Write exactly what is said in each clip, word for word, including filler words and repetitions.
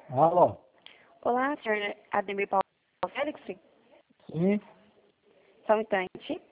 Alô? Olá, senhor Ademir Paulo Félix. Sim? Só um instante.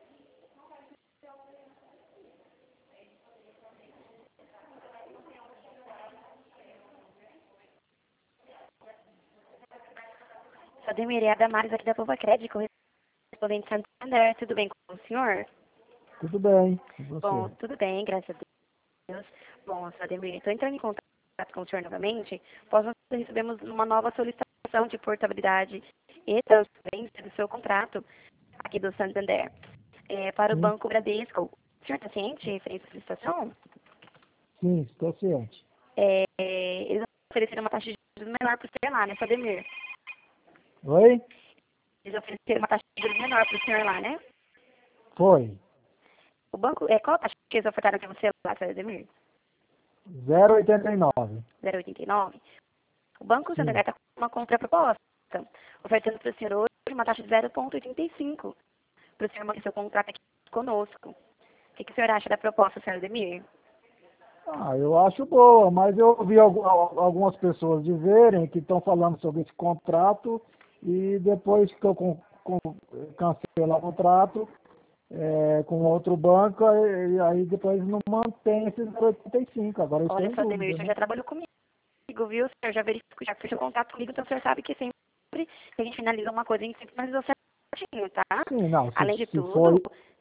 Sou Ademir, é a Damares aqui da Pova Crédito, correspondente Santander. Tudo bem com o senhor? Tudo bem. E Bom, você? tudo bem, graças a Deus. Bom, sou Ademir, estou entrando em contato com o senhor novamente, pois nós recebemos uma nova solicitação de portabilidade e transferência do seu contrato aqui do Santander é, para o Sim? Banco Bradesco. O senhor está ciente referente à solicitação? Sim, estou ciente. É, eles ofereceram uma taxa de juros menor para o senhor lá, né, sou Ademir? Oi? Eles ofereceram uma taxa de juros menor para o senhor lá, né? Foi. O banco, é, qual a taxa que eles ofertaram para você lá, senhor Ademir? zero vírgula oitenta e nove. zero vírgula oitenta e nove? O Banco Santander Sim. está com uma contraproposta, ofertando para o senhor hoje uma taxa de zero vírgula oitenta e cinco, para o senhor manter seu contrato aqui conosco. O que, que o senhor acha da proposta, senhor Ademir? Ah, eu acho boa, mas eu ouvi algu- al- algumas pessoas dizerem que estão falando sobre esse contrato e depois que eu con- con- cancelo o contrato é, com outro banco, aí, aí depois não mantém esse zero vírgula oitenta e cinco. Agora eu estou Olha, em senhor Ademir, o dúvida, senhor né? já trabalhou comigo, viu? O senhor já verificou, já fez o contato comigo, então o senhor sabe que sempre que a gente finaliza uma coisa, a gente sempre finaliza certinho, tá? Sim, não, se, Além de se for, tudo,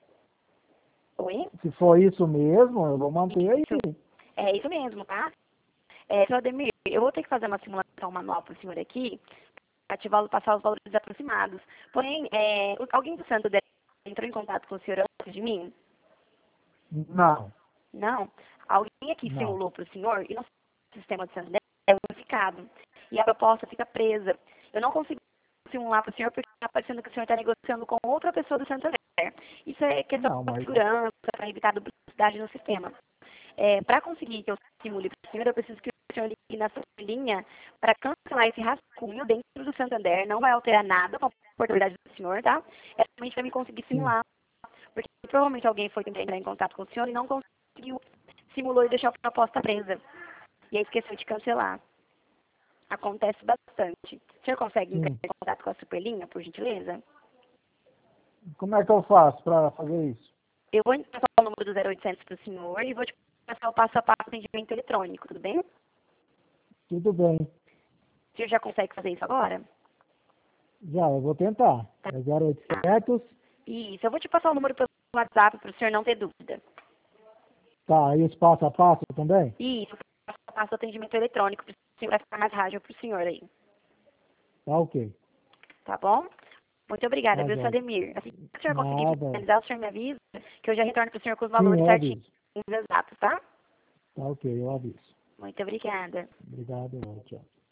oi? se for isso mesmo, eu vou manter aí. Isso, é isso mesmo, tá? É, senhor Ademir, eu vou ter que fazer uma simulação manual para o senhor aqui, para ativá-lo passar os valores aproximados. Porém, é, o- alguém do Santo Dé entrou em contato com o senhor antes de mim? Não, Não. Alguém aqui não. simulou para o senhor e nosso sistema de Santo Dé é unificado. E a proposta fica presa. Eu não consigo simular para o senhor porque está parecendo que o senhor está negociando com outra pessoa do Santander. Isso é questão Não, de mas segurança, para evitar duplicidade no sistema. É, para conseguir que eu simule para o senhor, eu preciso que o senhor ligue na sua linha para cancelar esse rascunho dentro do Santander. Não vai alterar nada com a portabilidade do senhor, tá? É somente para me conseguir sim. simular. Porque provavelmente alguém foi tentar entrar em contato com o senhor e não conseguiu, simulou e deixou a proposta presa. E aí esqueceu de cancelar. Acontece bastante. O senhor consegue entrar Sim. em contato com a Superlinha, por gentileza? Como é que eu faço para fazer isso? Eu vou passar o número do zero oitocentos para o senhor e vou te passar o passo a passo do atendimento eletrônico, tudo bem? O Tudo bem. senhor já consegue fazer isso agora? Já, eu vou tentar. Tá. É zero oitocentos. Isso, eu vou te passar o número pelo WhatsApp para o senhor não ter dúvida. Tá, e os passo a passo também? Isso, passo a passo do atendimento eletrônico, para o senhor vai ficar mais rápido para o senhor aí, Tá ok. tá bom? Muito obrigada, Tá, viu, Jorge. Sademir? Assim que o senhor conseguir Nada. finalizar, o senhor me avisa, que eu já retorno para o senhor com os Sim, valores eu certinhos, aviso. exatos, tá? Tá ok, eu aviso. Muito obrigada. Obrigado, tchau.